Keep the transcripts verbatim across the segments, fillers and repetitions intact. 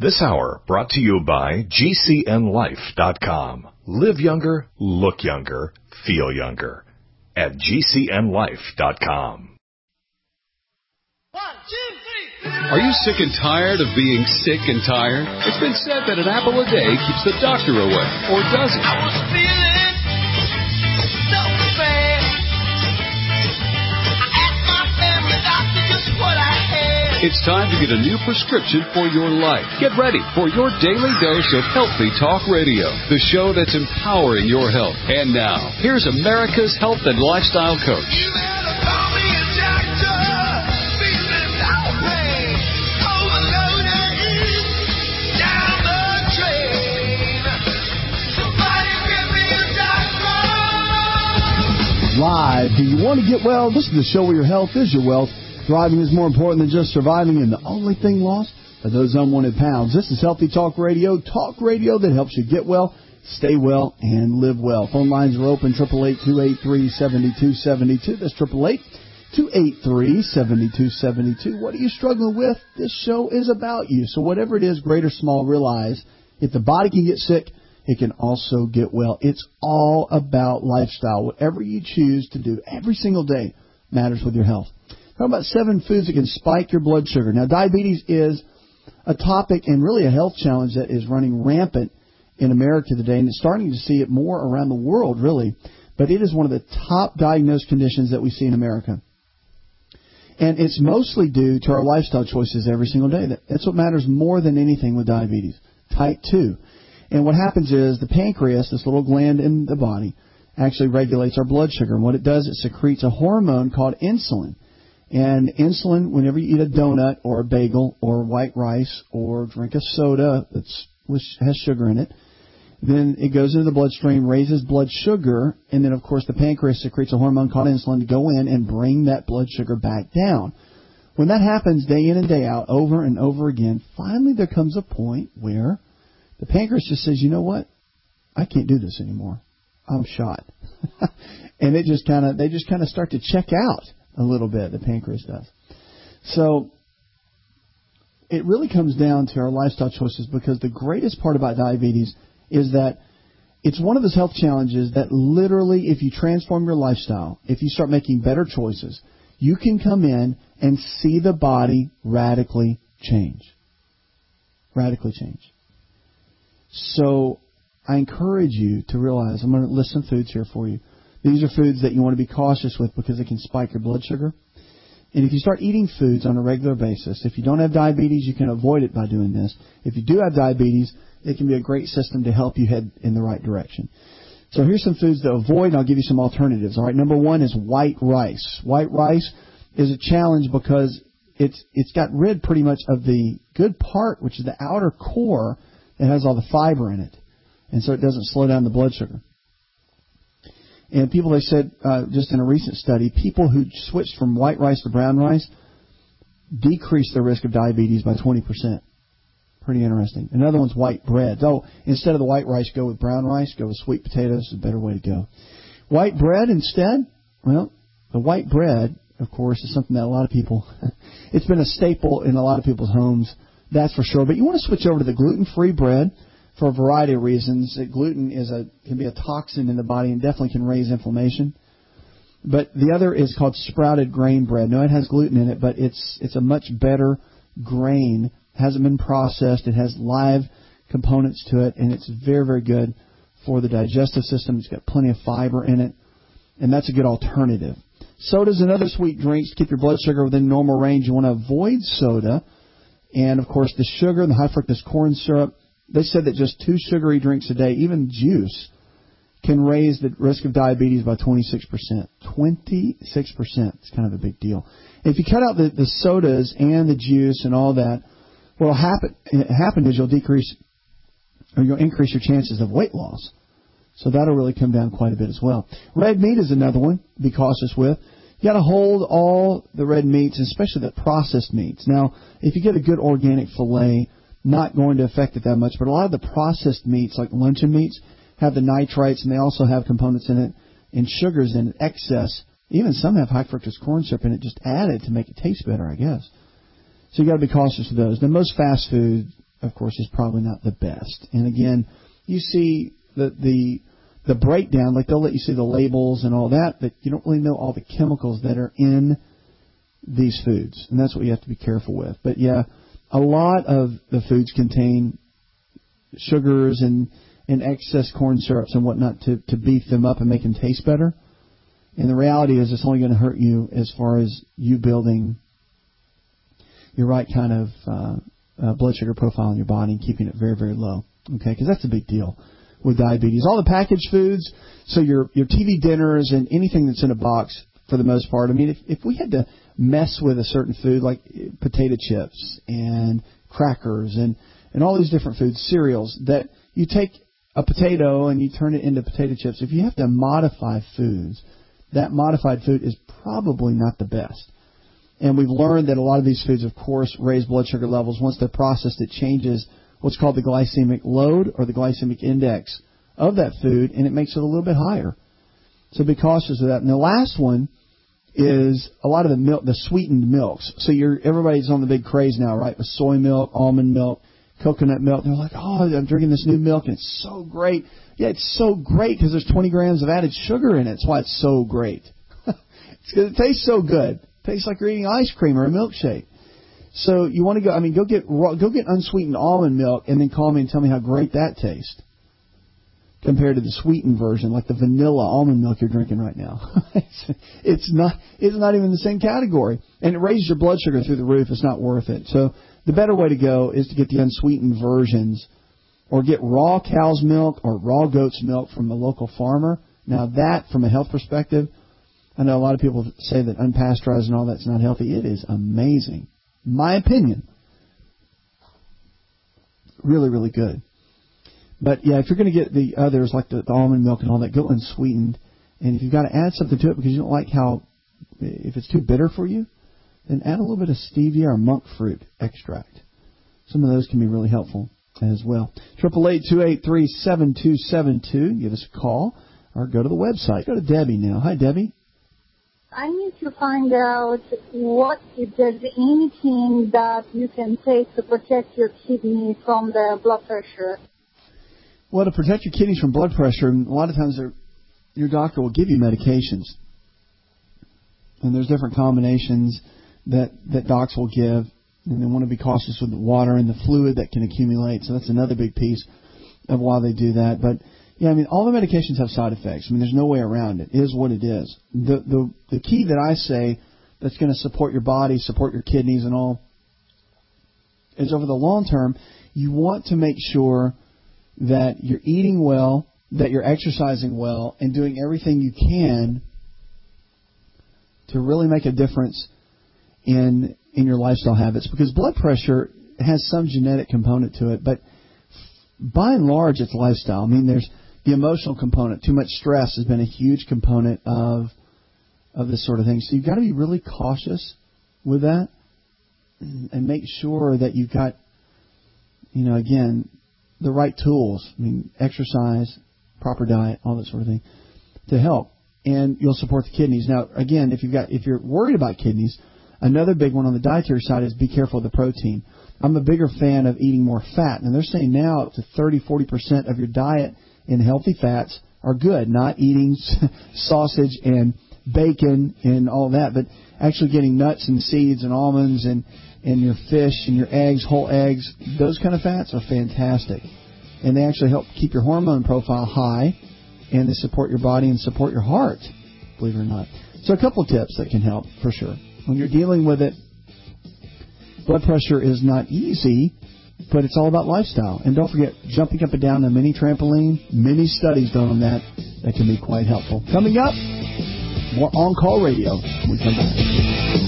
This hour brought to you by G C N life dot com. Live younger, look younger, feel younger at G C N life dot com. One, two, three. Are you sick and tired of being sick and tired? It's been said that an apple a day keeps the doctor away, or does it? I was feeling so bad. I asked my family doctor just what I had. It's time to get a new prescription for your life. Get ready for your daily dose of Healthy Talk Radio, the show that's empowering your health. And now, here's America's health and lifestyle coach. You better call me a doctor. Feeling no pain. Overloaded. Down the drain. Somebody give me a doctor. Live. Do you want to get well? This is the show where your health is your wealth. Thriving is more important than just surviving, and the only thing lost are those unwanted pounds. This is Healthy Talk Radio, talk radio that helps you get well, stay well, and live well. Phone lines are open, eight eight eight, two eight three, seven two seven two. That's eight eight eight, two eight three, seven two seven two. What are you struggling with? This show is about you. So whatever it is, great or small, realize if the body can get sick, it can also get well. It's all about lifestyle. Whatever you choose to do every single day matters with your health. How about seven foods that can spike your blood sugar? Now, diabetes is a topic and really a health challenge that is running rampant in America today, and it's starting to see it more around the world, really. But it is one of the top diagnosed conditions that we see in America. And it's mostly due to our lifestyle choices every single day. That's what matters more than anything with diabetes, type two. And what happens is the pancreas, this little gland in the body, actually regulates our blood sugar. And what it does, it secretes a hormone called insulin. And insulin, whenever you eat a donut or a bagel or white rice or drink a soda that has sugar in it, then it goes into the bloodstream, raises blood sugar, and then, of course, the pancreas secretes a hormone called insulin to go in and bring that blood sugar back down. When that happens day in and day out, over and over again, finally there comes a point where the pancreas just says, you know what? I can't do this anymore. I'm shot. And it just kind of, they just kind of start to check out. A little bit, the pancreas does. So it really comes down to our lifestyle choices, because the greatest part about diabetes is that it's one of those health challenges that literally, if you transform your lifestyle, if you start making better choices, you can come in and see the body radically change. Radically change. So I encourage you to realize, I'm going to list some foods here for you. These are foods that you want to be cautious with because they can spike your blood sugar. And if you start eating foods on a regular basis, if you don't have diabetes, you can avoid it by doing this. If you do have diabetes, it can be a great system to help you head in the right direction. So here's some foods to avoid, and I'll give you some alternatives. All right, number one is white rice. White rice is a challenge because it's it's got rid pretty much of the good part, which is the outer core that has all the fiber in it. And so it doesn't slow down the blood sugar. And people, they said, uh, just in a recent study, people who switched from white rice to brown rice decreased their risk of diabetes by twenty percent. Pretty interesting. Another one's white bread. So instead of the white rice, go with brown rice. Go with sweet potatoes. It's a better way to go. White bread instead, well, the white bread, of course, is something that a lot of people, it's been a staple in a lot of people's homes, that's for sure. But you want to switch over to the gluten-free bread. For a variety of reasons. Gluten is a can be a toxin in the body and definitely can raise inflammation. But the other is called sprouted grain bread. No, it has gluten in it, but it's it's a much better grain. It hasn't been processed. It has live components to it, and it's very, very good for the digestive system. It's got plenty of fiber in it, and that's a good alternative. Sodas and other sweet drinks to keep your blood sugar within normal range. You want to avoid soda. And, of course, the sugar, the high fructose corn syrup. They said that just two sugary drinks a day, even juice, can raise the risk of diabetes by twenty-six percent. twenty-six percent. It's kind of a big deal. If you cut out the, the sodas and the juice and all that, what will happen, happen is you'll decrease or you'll increase your chances of weight loss. So that'll really come down quite a bit as well. Red meat is another one to be cautious with. You got to hold all the red meats, especially the processed meats. Now, if you get a good organic filet, not going to affect it that much, but a lot of the processed meats, like luncheon meats, have the nitrites, and they also have components in it and sugars in excess. Even some have high fructose corn syrup in it, just added to make it taste better, I guess. So you got to be cautious of those. Then most fast food of course, is probably not the best. And again, you see the the the breakdown, like they'll let you see the labels and all that, but you don't really know all the chemicals that are in these foods, and that's what you have to be careful with. But yeah, a lot of the foods contain sugars and, and excess corn syrups and whatnot to, to beef them up and make them taste better. And the reality is it's only going to hurt you as far as you building your right kind of uh, uh, blood sugar profile in your body and keeping it very, very low. Okay, because that's a big deal with diabetes. All the packaged foods, so your your T V dinners and anything that's in a box for the most part. I mean, if, if we had to mess with a certain food like potato chips and crackers and, and all these different foods, cereals, that you take a potato and you turn it into potato chips. If you have to modify foods, that modified food is probably not the best. And we've learned that a lot of these foods, of course, raise blood sugar levels. Once they're processed, it changes what's called the glycemic load or the glycemic index of that food, and it makes it a little bit higher. So be cautious of that. And the last one is a lot of the milk, the sweetened milks. So you're everybody's on the big craze now, right? With soy milk, almond milk, coconut milk. They're like, oh, I'm drinking this new milk, and it's so great. Yeah, it's so great because there's twenty grams of added sugar in it. That's why it's so great. It's because it tastes so good. It tastes like you're eating ice cream or a milkshake. So you want to go, I mean, go get raw, go get unsweetened almond milk and then call me and tell me how great that tastes compared to the sweetened version, like the vanilla almond milk you're drinking right now. it's, it's not it's not even the same category. And it raises your blood sugar through the roof. It's not worth it. So the better way to go is to get the unsweetened versions or get raw cow's milk or raw goat's milk from the local farmer. Now that, from a health perspective, I know a lot of people say that unpasteurized and all that's not healthy. It is amazing. My opinion. Really, really good. But, yeah, if you're going to get the others, like the, the almond milk and all that, go unsweetened. And if you've got to add something to it because you don't like how, if it's too bitter for you, then add a little bit of stevia or monk fruit extract. Some of those can be really helpful as well. triple eight, two eight three, seven two seven two. Give us a call or go to the website. Go to Debbie now. Hi, Debbie. I need to find out what, if there's anything that you can take to protect your kidney from the blood pressure. Well, to protect your kidneys from blood pressure, and a lot of times your doctor will give you medications. And there's different combinations that, that docs will give, and they want to be cautious with the water and the fluid that can accumulate. So that's another big piece of why they do that. But, yeah, I mean, all the medications have side effects. I mean, there's no way around it. It is what it is. The, the, the key that I say that's going to support your body, support your kidneys and all, is over the long term, you want to make sure that you're eating well, that you're exercising well, and doing everything you can to really make a difference in in your lifestyle habits. Because blood pressure has some genetic component to it, but by and large, it's lifestyle. I mean, there's the emotional component. Too much stress has been a huge component of of this sort of thing. So you've got to be really cautious with that and make sure that you've got, you know, again, the right tools. I mean, exercise, proper diet, all that sort of thing to help. And you'll support the kidneys. Now, again, if you've got if you're worried about kidneys, another big one on the dietary side is be careful of the protein. I'm a bigger fan of eating more fat. And they're saying now up to thirty, forty percent of your diet in healthy fats are good, not eating sausage and bacon and all that, but actually getting nuts and seeds and almonds and, and your fish and your eggs, whole eggs. Those kind of fats are fantastic. And they actually help keep your hormone profile high, and they support your body and support your heart, believe it or not. So a couple of tips that can help for sure. When you're dealing with it, blood pressure is not easy, but it's all about lifestyle. And don't forget, jumping up and down a mini trampoline, many studies done on that. That can be quite helpful. Coming up, more On-Call Radio when we come back.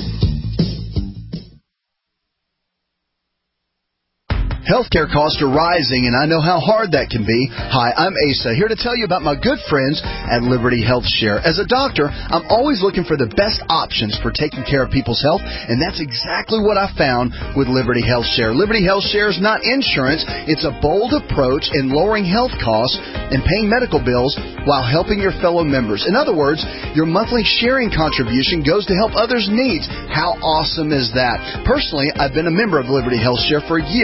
Healthcare costs are rising, and I know how hard that can be. Hi, I'm Asa, here to tell you about my good friends at Liberty Health Share. As a doctor, I'm always looking for the best options for taking care of people's health, and that's exactly what I found with Liberty Health Share. Liberty Health Share is not insurance. It's a bold approach in lowering health costs and paying medical bills while helping your fellow members. In other words, your monthly sharing contribution goes to help others' needs. How awesome is that? Personally, I've been a member of Liberty Health Share for years,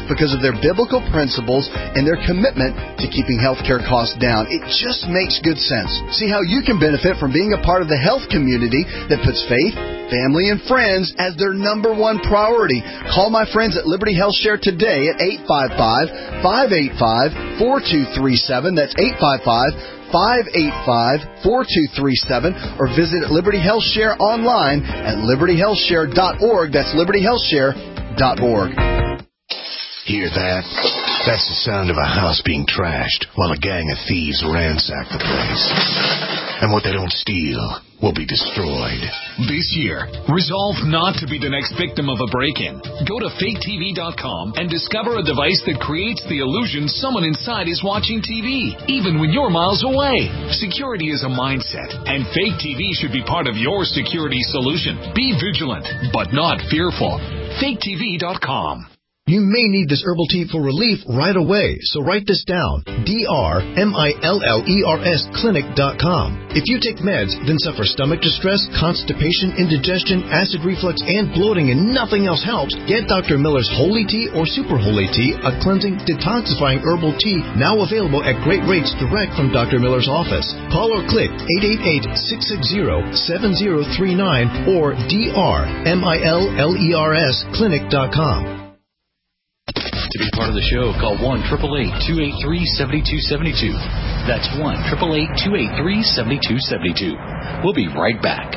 because of their biblical principles and their commitment to keeping healthcare costs down. It just makes good sense. See how you can benefit from being a part of the health community that puts faith, family, and friends as their number one priority. Call my friends at Liberty Health Share today at eight five five, five eight five, four two three seven. That's eight five five, five eight five, four two three seven. Or visit Liberty Health Share online at liberty health share dot org. That's liberty health share dot org. Hear that? That's the sound of a house being trashed while a gang of thieves ransack the place. And what they don't steal will be destroyed. This year, resolve not to be the next victim of a break-in. Go to fake T V dot com and discover a device that creates the illusion someone inside is watching T V, even when you're miles away. Security is a mindset, and Fake T V should be part of your security solution. Be vigilant, but not fearful. fake T V dot com. You may need this herbal tea for relief right away, so write this down. D R M I L L E R S clinic dot com. If you take meds, then suffer stomach distress, constipation, indigestion, acid reflux, and bloating, and nothing else helps, get Doctor Miller's Holy Tea or Super Holy Tea, a cleansing, detoxifying herbal tea, now available at great rates direct from Doctor Miller's office. Call or click eight eight eight, six six zero, seven zero three nine or D R M I L L E R S clinic dot com. To be part of the show, call one eight eight eight, two eight three, seven two seven two. That's one eight eight eight, two eight three, seven two seven two. We'll be right back.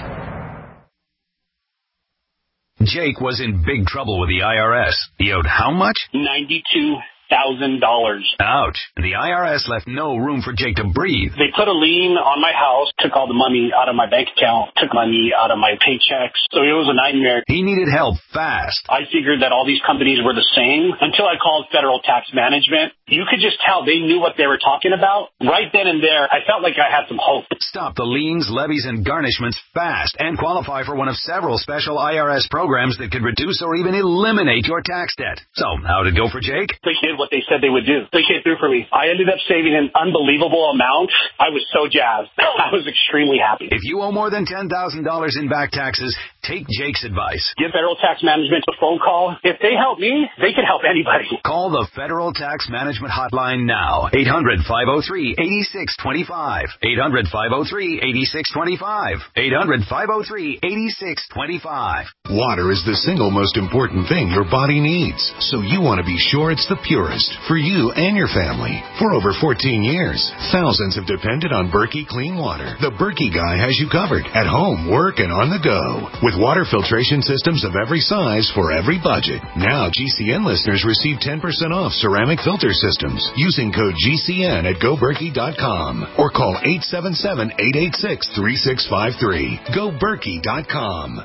Jake was in big trouble with the I R S. He owed how much? ninety-two thousand dollars. Ouch. The I R S left no room for Jake to breathe. They put a lien on my house, took all the money out of my bank account, took money out of my paychecks. So it was a nightmare. He needed help fast. I figured that all these companies were the same until I called Federal Tax Management. You could just tell they knew what they were talking about. Right then and there, I felt like I had some hope. Stop the liens, levies, and garnishments fast and qualify for one of several special I R S programs that could reduce or even eliminate your tax debt. So, how'd it go for Jake? They did what they said they would do. They came through for me. I ended up saving an unbelievable amount. I was so jazzed. I was extremely happy. If you owe more than ten thousand dollars in back taxes, take Jake's advice. Give Federal Tax Management a phone call. If they help me, they can help anybody. Call the Federal Tax Management Hotline now. eight hundred, five oh three, eight six two five. eight hundred, five oh three, eight six two five. eight hundred, five oh three, eight six two five. Water is the single most important thing your body needs, so you want to be sure it's the purest for you and your family. For over fourteen years, thousands have depended on Berkey Clean Water. The Berkey guy has you covered at home, work, and on the go. With water filtration systems of every size for every budget. Now G C N listeners receive ten percent off ceramic filter systems using code G C N at go berkey dot com or call eight seven seven, eight eight six, three six five three. go berkey dot com.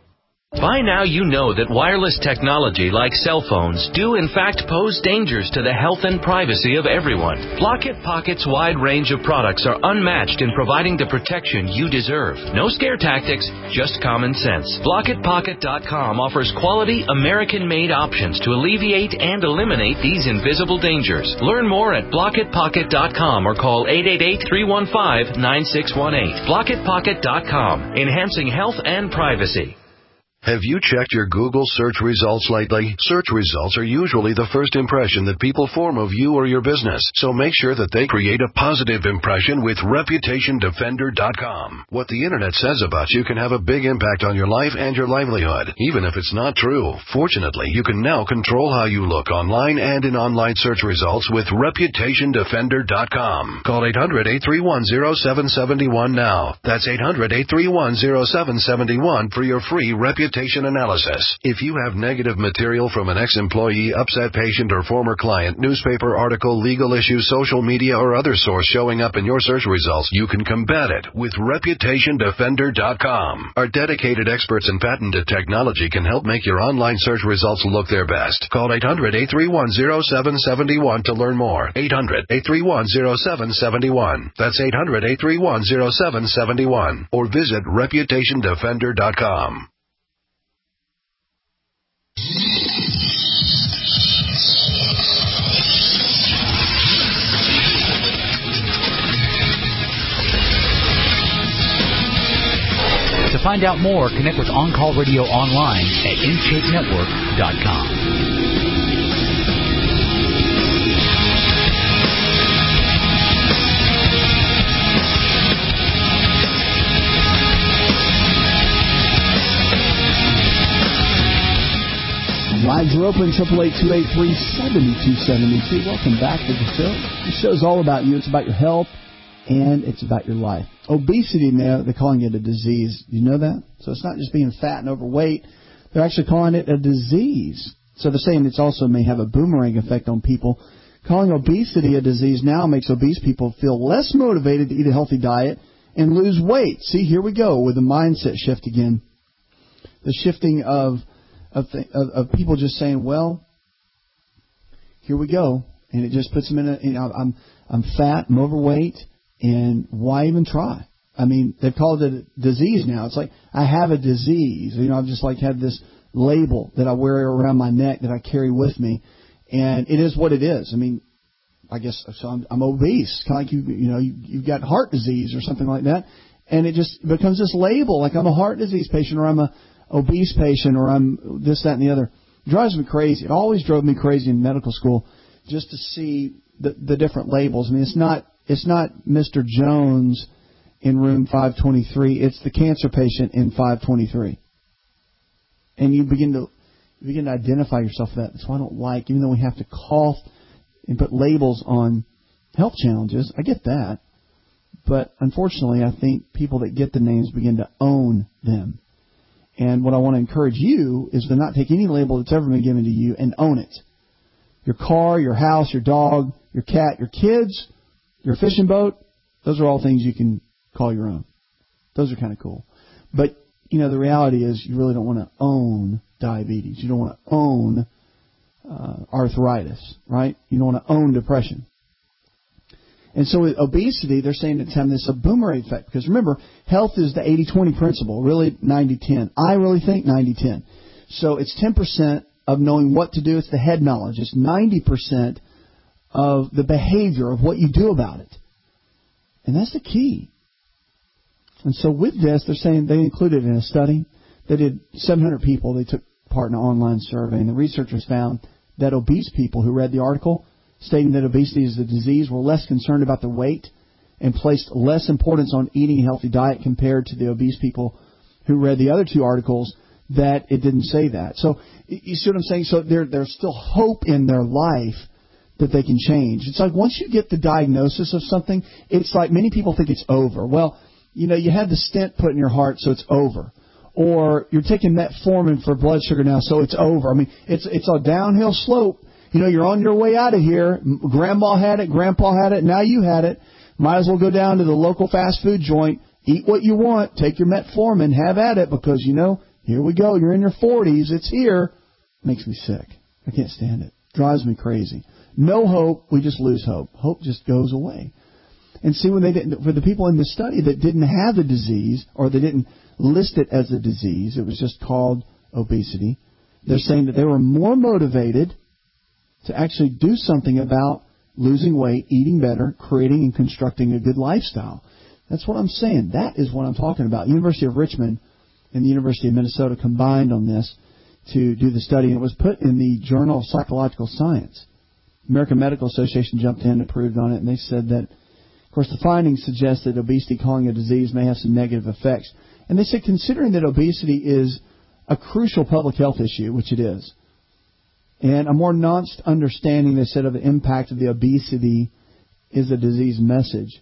By now you know that wireless technology like cell phones do in fact pose dangers to the health and privacy of everyone. Blockit Pocket's wide range of products are unmatched in providing the protection you deserve. No scare tactics, just common sense. Blockit Pocket dot com offers quality American-made options to alleviate and eliminate these invisible dangers. Learn more at Blockit Pocket dot com or call eight eight eight, three one five, nine six one eight. Blockit Pocket dot com, enhancing health and privacy. Have you checked your Google search results lately? Search results are usually the first impression that people form of you or your business, so make sure that they create a positive impression with reputation defender dot com. What the internet says about you can have a big impact on your life and your livelihood, even if it's not true. Fortunately, you can now control how you look online and in online search results with reputation defender dot com. Call eight hundred, eight three one, zero seven seven one now. That's eight hundred, eight three one, zero seven seven one for your free reputation analysis. If you have negative material from an ex-employee, upset patient, or former client, newspaper article, legal issue, social media, or other source showing up in your search results, you can combat it with reputation defender dot com. Our dedicated experts in patented technology can help make your online search results look their best. Call eight hundred, eight three one, zero seven seven one to learn more. eight hundred, eight three one, zero seven seven one. That's eight hundred, eight three one, zero seven seven one. Or visit reputation defender dot com. To find out more, connect with On Call Radio online at in shape network dot com. are open, eight eight eight, two eight three, seven two seven two. Welcome back to the show. The show's all about you. It's about your health, and it's about your life. Obesity now, they're calling it a disease. You know that? So it's not just being fat and overweight. They're actually calling it a disease. So they're saying it's also may have a boomerang effect on people. Calling obesity a disease now makes obese people feel less motivated to eat a healthy diet and lose weight. See, here we go with the mindset shift again. The shifting of of, th- of of people just saying, well, here we go. And it just puts them in a, you know, I'm, I'm fat, I'm overweight, and why even try? I mean, they've called it a disease now. It's like, I have a disease. You know, I've just like had this label that I wear around my neck that I carry with me. And it is what it is. I mean, I guess so I'm, I'm obese. Kind of like you, you know, you, you've got heart disease or something like that. And it just becomes this label, like I'm a heart disease patient or I'm a obese patient or I'm this, that, and the other. It drives me crazy. It always drove me crazy in medical school just to see the, the different labels. I mean, it's not it's not Mister Jones in room five twenty-three. It's the cancer patient in five twenty-three. And you begin to you begin to identify yourself with that. That's why I don't like, even though we have to call and put labels on health challenges. I get that. But unfortunately, I think people that get the names begin to own them. And what I want to encourage you is to not take any label that's ever been given to you and own it. Your car, your house, your dog, your cat, your kids, your fishing boat, those are all things you can call your own. Those are kind of cool. But, you know, the reality is you really don't want to own diabetes. You don't want to own uh, arthritis, right? You don't want to own depression. And so with obesity, they're saying it's having this a boomerang effect. Because remember, health is the eighty twenty principle, really ninety ten. I really think ninety ten. So it's ten percent of knowing what to do. It's the head knowledge. It's ninety percent of the behavior of what you do about it. And that's the key. And so with this, they're saying they included in a study. They did seven hundred people. They took part in an online survey. And the researchers found that obese people who read the article stating that obesity is a disease were less concerned about their weight and placed less importance on eating a healthy diet compared to the obese people who read the other two articles that it didn't say that. So you see what I'm saying? So there, there's still hope in their life that they can change. It's like once you get the diagnosis of something, it's like many people think it's over. Well, you know, you had the stent put in your heart, so it's over. Or you're taking metformin for blood sugar now, so it's over. I mean, it's it's a downhill slope. You know, you're on your way out of here. Grandma had it, Grandpa had it, now you had it. Might as well go down to the local fast food joint, eat what you want, take your metformin, have at it, because, you know, here we go. You're in your forties. It's here. Makes me sick. I can't stand it. Drives me crazy. No hope. We just lose hope. Hope just goes away. And see, when they didn't, for the people in the study that didn't have the disease, or they didn't list it as a disease, it was just called obesity, they're saying that they were more motivated to actually do something about losing weight, eating better, creating and constructing a good lifestyle. That's what I'm saying. That is what I'm talking about. University of Richmond and the University of Minnesota combined on this to do the study, and it was put in the Journal of Psychological Science. American Medical Association jumped in and approved on it, and they said that, of course, the findings suggest that obesity, calling a disease, may have some negative effects. And they said, considering that obesity is a crucial public health issue, which it is, and a more nuanced understanding, they said, of the impact of the obesity is a disease message.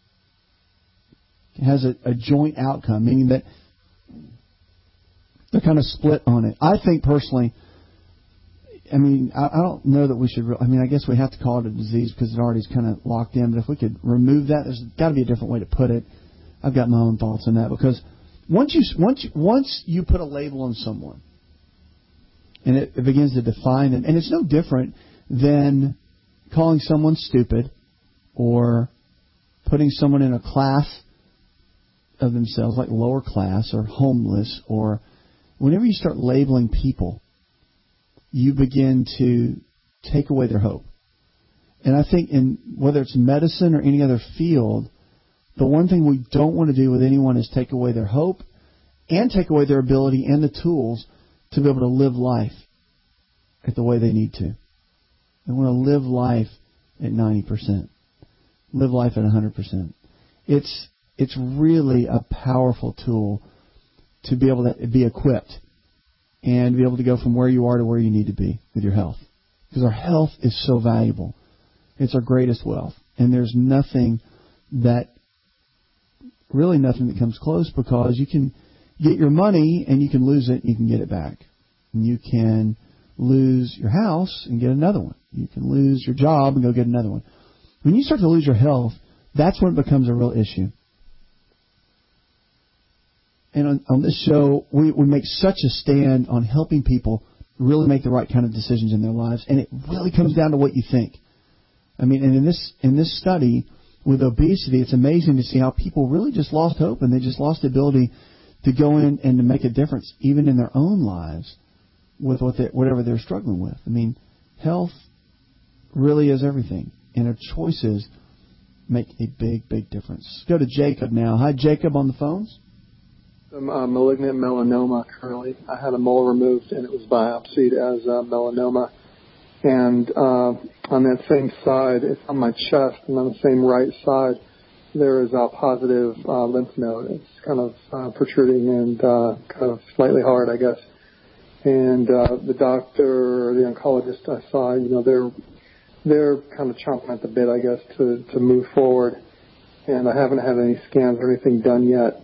It has a, a joint outcome, meaning that they're kind of split on it. I think personally, I mean, I, I don't know that we should, I mean, I guess we have to call it a disease because it already is kind of locked in, but if we could remove that, there's got to be a different way to put it. I've got my own thoughts on that, because once you, once, once you put a label on someone, and it, it begins to define them. And it's no different than calling someone stupid or putting someone in a class of themselves, like lower class or homeless, or whenever you start labeling people, you begin to take away their hope. And I think in whether it's medicine or any other field, the one thing we don't want to do with anyone is take away their hope and take away their ability and the tools to be able to live life at the way they need to. They want to live life at ninety percent. Live life at one hundred percent. It's it's really a powerful tool to be able to be equipped and be able to go from where you are to where you need to be with your health. Because our health is so valuable. It's our greatest wealth. And there's nothing that, really nothing that comes close, because you can get your money and you can lose it and you can get it back. And you can lose your house and get another one. You can lose your job and go get another one. When you start to lose your health, that's when it becomes a real issue. And on, on this show, we, we make such a stand on helping people really make the right kind of decisions in their lives. And it really comes down to what you think. I mean, and in this in this study with obesity, it's amazing to see how people really just lost hope, and they just lost the ability to go in and to make a difference, even in their own lives, with what they, whatever they're struggling with. I mean, health really is everything, and our choices make a big, big difference. Let's go to Jacob now. Hi, Jacob, on the phones. I'm uh, malignant melanoma currently. I had a mole removed, and it was biopsied as uh, melanoma. And uh, on that same side, it's on my chest, and on the same right side, there is a positive uh, lymph node. It's kind of uh, protruding and uh, kind of slightly hard, I guess. And uh, the doctor or the oncologist I saw, you know, they're they're kind of chomping at the bit, I guess, to, to move forward. And I haven't had any scans or anything done yet.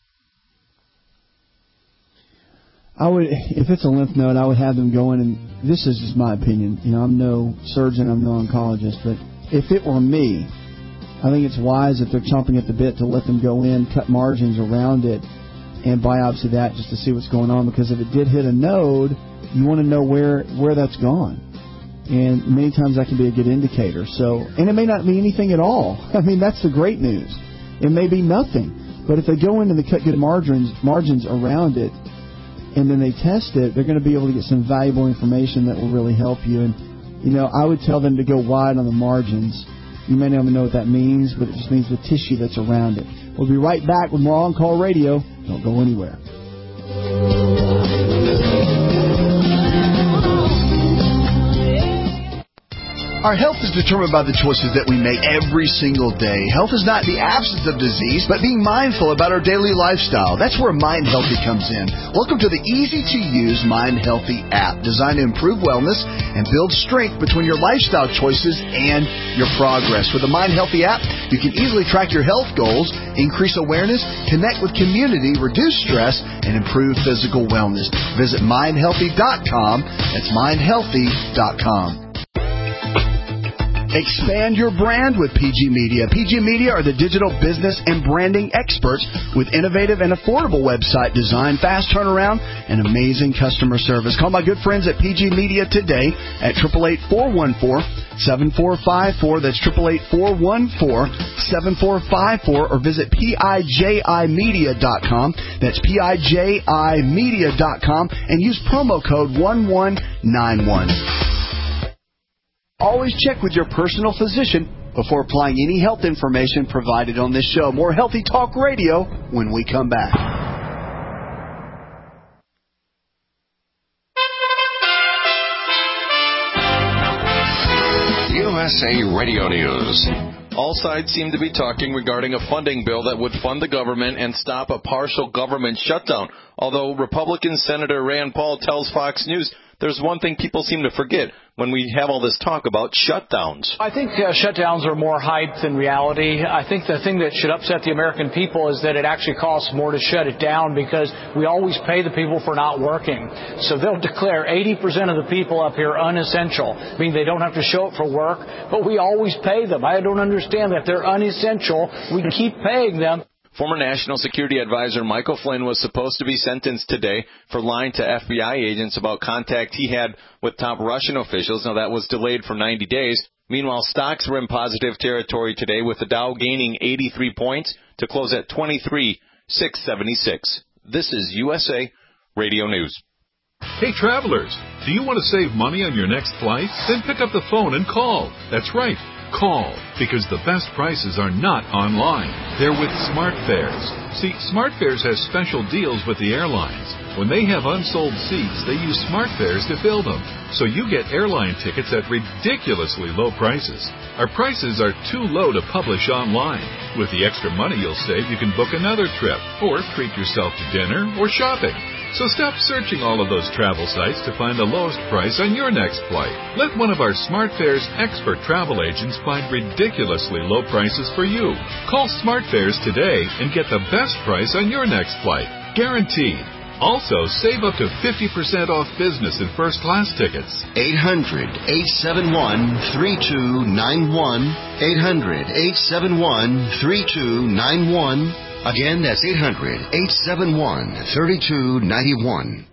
I would, if it's a lymph node, I would have them go in, and this is just my opinion. You know, I'm no surgeon, I'm no oncologist, but if it were me, I think it's wise if they're chomping at the bit to let them go in, cut margins around it, and biopsy that just to see what's going on. Because if it did hit a node, you want to know where where that's gone, and many times that can be a good indicator. So, and it may not be anything at all. I mean, that's the great news. It may be nothing, but if they go in and they cut good margins margins around it, and then they test it, they're going to be able to get some valuable information that will really help you. And, you know, I would tell them to go wide on the margins. You may not even know what that means, but it just means the tissue that's around it. We'll be right back with more On Call Radio. Don't go anywhere. Our health is determined by the choices that we make every single day. Health is not the absence of disease, but being mindful about our daily lifestyle. That's where Mind Healthy comes in. Welcome to the easy-to-use Mind Healthy app, designed to improve wellness and build strength between your lifestyle choices and your progress. With the Mind Healthy app, you can easily track your health goals, increase awareness, connect with community, reduce stress, and improve physical wellness. Visit mind healthy dot com. That's mind healthy dot com. Expand your brand with P G Media. P G Media are the digital business and branding experts with innovative and affordable website design, fast turnaround, and amazing customer service. Call my good friends at P G Media today at eight eight eight, four one four, seven four five four. That's eight eight eight, four one four, seven four five four, or visit P I J I media dot com. That's P I J I media dot com, and use promo code one one nine one. Always check with your personal physician before applying any health information provided on this show. More Healthy Talk Radio when we come back. U S A Radio News. All sides seem to be talking regarding a funding bill that would fund the government and stop a partial government shutdown. Although Republican Senator Rand Paul tells Fox News there's one thing people seem to forget when we have all this talk about shutdowns. I think uh, shutdowns are more hype than reality. I think the thing that should upset the American people is that it actually costs more to shut it down because we always pay the people for not working. So they'll declare eighty percent of the people up here unessential, meaning they don't have to show up for work, but we always pay them. I don't understand that. They're unessential. We keep paying them. Former National Security Advisor Michael Flynn was supposed to be sentenced today for lying to F B I agents about contact he had with top Russian officials. Now, that was delayed for ninety days. Meanwhile, stocks were in positive territory today, with the Dow gaining eighty-three points to close at twenty-three thousand six hundred seventy-six. This is U S A Radio News. Hey, travelers, do you want to save money on your next flight? Then pick up the phone and call. That's right. Call, because the best prices are not online. They're with SmartFares. See, SmartFares has special deals with the airlines. When they have unsold seats, they use SmartFares to fill them. So you get airline tickets at ridiculously low prices. Our prices are too low to publish online. With the extra money you'll save, you can book another trip or treat yourself to dinner or shopping. So stop searching all of those travel sites to find the lowest price on your next flight. Let one of our SmartFares expert travel agents find ridiculously low prices for you. Call SmartFares today and get the best price on your next flight. Guaranteed. Also, save up to fifty percent off business and first class tickets. eight hundred, eight seven one, three two nine one. eight hundred, eight seven one, three two nine one. Again, that's eight hundred, eight seven one, three two nine one.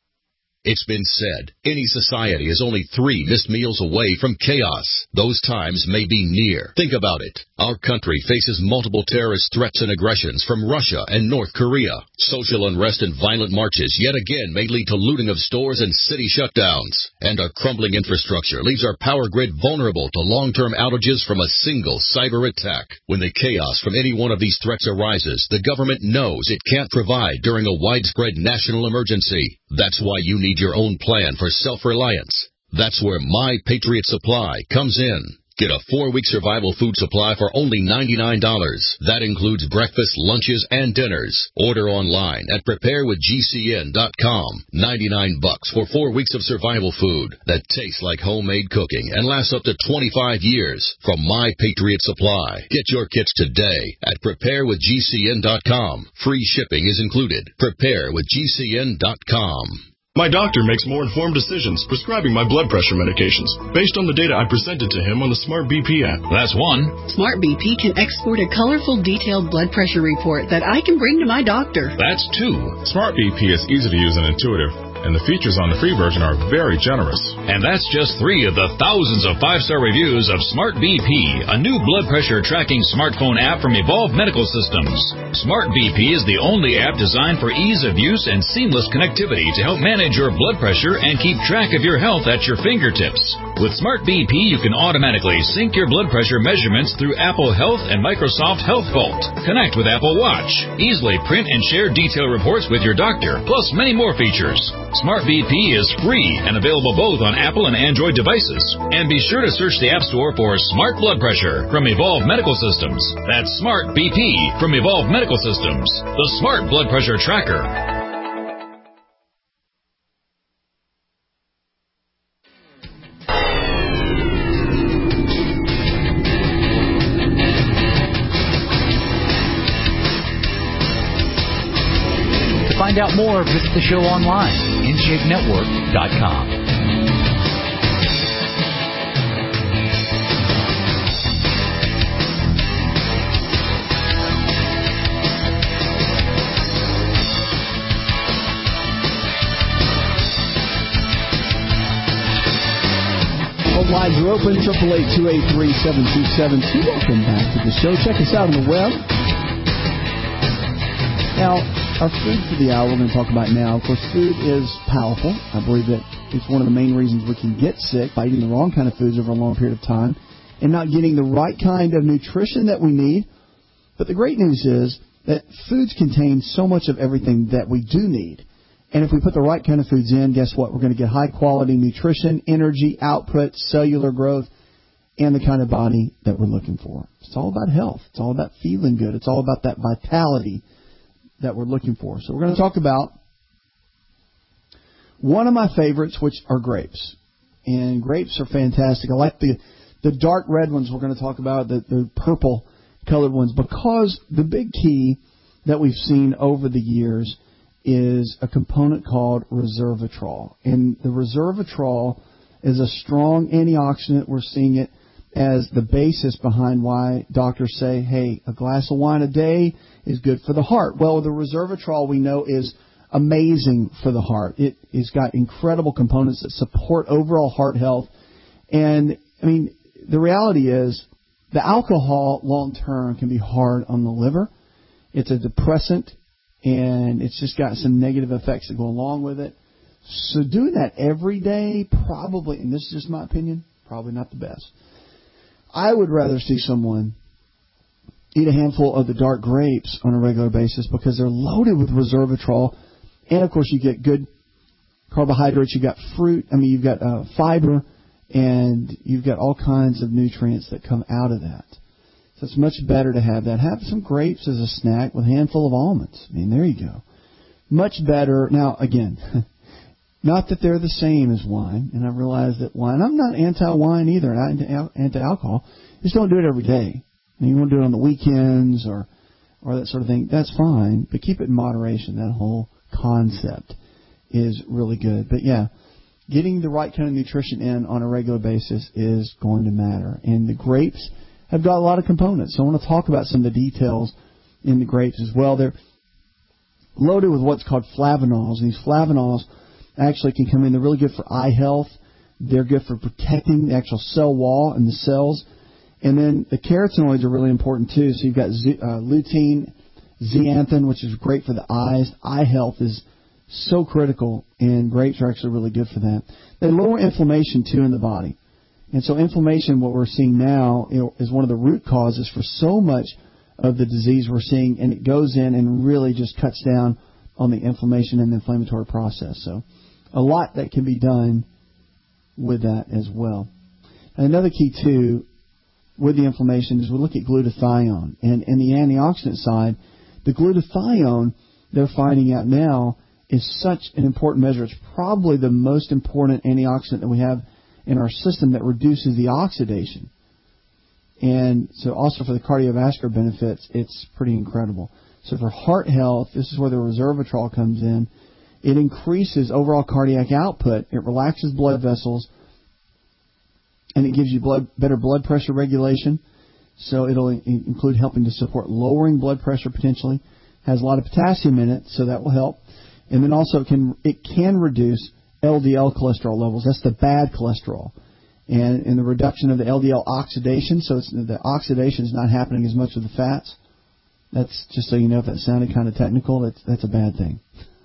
It's been said, any society is only three missed meals away from chaos. Those times may be near. Think about it. Our country faces multiple terrorist threats and aggressions from Russia and North Korea. Social unrest and violent marches yet again may lead to looting of stores and city shutdowns. And our crumbling infrastructure leaves our power grid vulnerable to long-term outages from a single cyber attack. When the chaos from any one of these threats arises, the government knows it can't provide during a widespread national emergency. That's why you need your own plan for self-reliance. That's where My Patriot Supply comes in. Get a four-week survival food supply for only ninety-nine dollars. That includes breakfast, lunches, and dinners. Order online at prepare with G C N dot com. ninety-nine bucks for four weeks of survival food that tastes like homemade cooking and lasts up to twenty-five years from My Patriot Supply. Get your kits today at prepare with G C N dot com. Free shipping is included. prepare with G C N dot com. My doctor makes more informed decisions prescribing my blood pressure medications based on the data I presented to him on the Smart B P app. That's one. Smart B P can export a colorful, detailed blood pressure report that I can bring to my doctor. That's two. Smart B P is easy to use and intuitive, and the features on the free version are very generous. And that's just three of the thousands of five-star reviews of Smart B P, a new blood pressure tracking smartphone app from Evolve Medical Systems. Smart B P is the only app designed for ease of use and seamless connectivity to help manage your blood pressure and keep track of your health at your fingertips. With Smart B P, you can automatically sync your blood pressure measurements through Apple Health and Microsoft Health Vault. Connect with Apple Watch. Easily print and share detailed reports with your doctor, plus many more features. Smart B P is free and available both on Apple and Android devices. And be sure to search the App Store for Smart Blood Pressure from Evolve Medical Systems. That's Smart B P from Evolve Medical Systems, the Smart Blood Pressure Tracker. To find out more, visit the show online, N Shape Network dot com. Phone lines are open, eight eight eight, two eight three, seven two seven two. Welcome back to the show. Check us out on the web. Now, our food for the hour we're going to talk about now. Of course, food is powerful. I believe that it's one of the main reasons we can get sick by eating the wrong kind of foods over a long period of time and not getting the right kind of nutrition that we need. But the great news is that foods contain so much of everything that we do need. And if we put the right kind of foods in, guess what? We're going to get high-quality nutrition, energy, output, cellular growth, and the kind of body that we're looking for. It's all about health. It's all about feeling good. It's all about that vitality that we're looking for. So we're going to talk about one of my favorites, which are grapes. And grapes are fantastic. I like the the dark red ones we're going to talk about, the, the purple colored ones, because the big key that we've seen over the years is a component called resveratrol. And the resveratrol is a strong antioxidant. We're seeing it as the basis behind why doctors say, hey, a glass of wine a day is good for the heart. Well, the resveratrol we know is amazing for the heart. It has got incredible components that support overall heart health. And, I mean, the reality is the alcohol long-term can be hard on the liver. It's a depressant, and it's just got some negative effects that go along with it. So doing that every day, probably, and this is just my opinion, probably not the best. I would rather see someone eat a handful of the dark grapes on a regular basis because they're loaded with resveratrol. And, of course, you get good carbohydrates. You've got fruit. I mean, you've got uh, fiber, and you've got all kinds of nutrients that come out of that. So it's much better to have that. Have some grapes as a snack with a handful of almonds. I mean, there you go. much better. Now, again, not that they're the same as wine, and I realize that wine, I'm not anti-wine either, not anti-alcohol. Just don't do it every day. I mean, you want to do it on the weekends or or that sort of thing. That's fine, but keep it in moderation. That whole concept is really good. But, yeah, getting the right kind of nutrition in on a regular basis is going to matter. And the grapes have got a lot of components. So I want to talk about some of the details in the grapes as well. They're loaded with what's called flavonols. And these flavonols actually can come in. They're really good for eye health. They're good for protecting the actual cell wall and the cells. And then the carotenoids are really important too. So you've got z- uh, lutein, zeaxanthin, which is great for the eyes. Eye health is so critical, and grapes are actually really good for that. They lower inflammation too in the body. And so inflammation, what we're seeing now, you know, is one of the root causes for so much of the disease we're seeing, and it goes in and really just cuts down on the inflammation and the inflammatory process. So a lot that can be done with that as well. And another key too with the inflammation is we look at glutathione. And in the antioxidant side, the glutathione they're finding out now is such an important measure. It's probably the most important antioxidant that we have in our system that reduces the oxidation. And so also for the cardiovascular benefits, it's pretty incredible. So for heart health, this is where the resveratrol comes in. It increases overall cardiac output. It relaxes blood vessels. And it gives you blood, better blood pressure regulation. So it'll include helping to support lowering blood pressure potentially. Has a lot of potassium in it, so that will help. And then also it can it can reduce L D L cholesterol levels. That's the bad cholesterol. And in the reduction of the L D L oxidation, so it's, the oxidation is not happening as much with the fats. That's just so you know, if that sounded kind of technical, that's, that's a bad thing.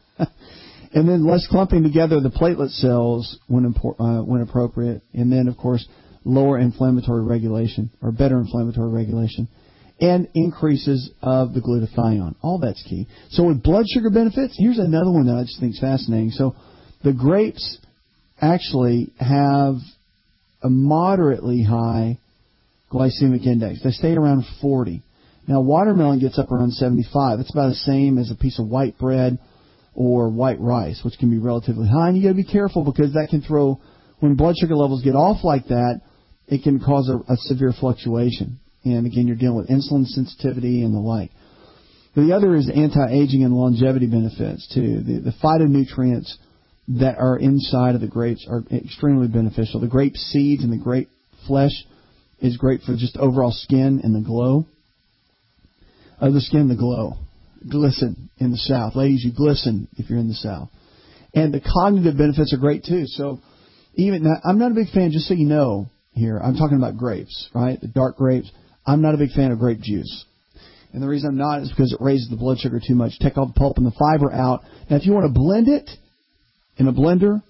And then less clumping together of the platelet cells when uh, when appropriate. And then, of course, lower inflammatory regulation, or better inflammatory regulation. And increases of the glutathione. All that's key. So with blood sugar benefits, here's another one that I just think is fascinating. So the grapes actually have a moderately high glycemic index. They stay around forty. Now, watermelon gets up around seventy-five. That's about the same as a piece of white bread or white rice, which can be relatively high. And you got to be careful because that can throw, when blood sugar levels get off like that, it can cause a, a severe fluctuation. And again, you're dealing with insulin sensitivity and the like. But the other is anti-aging and longevity benefits too. The, the phytonutrients that are inside of the grapes are extremely beneficial. The grape seeds and the grape flesh is great for just overall skin and the glow. Of the skin, the glow. Glisten in the South. Ladies, you glisten if you're in the South. And the cognitive benefits are great too. So even now, I'm not a big fan, just so you know here, I'm talking about grapes, right? The dark grapes. I'm not a big fan of grape juice. And the reason I'm not is because it raises the blood sugar too much. Take all the pulp and the fiber out. Now, if you want to blend it in a blender,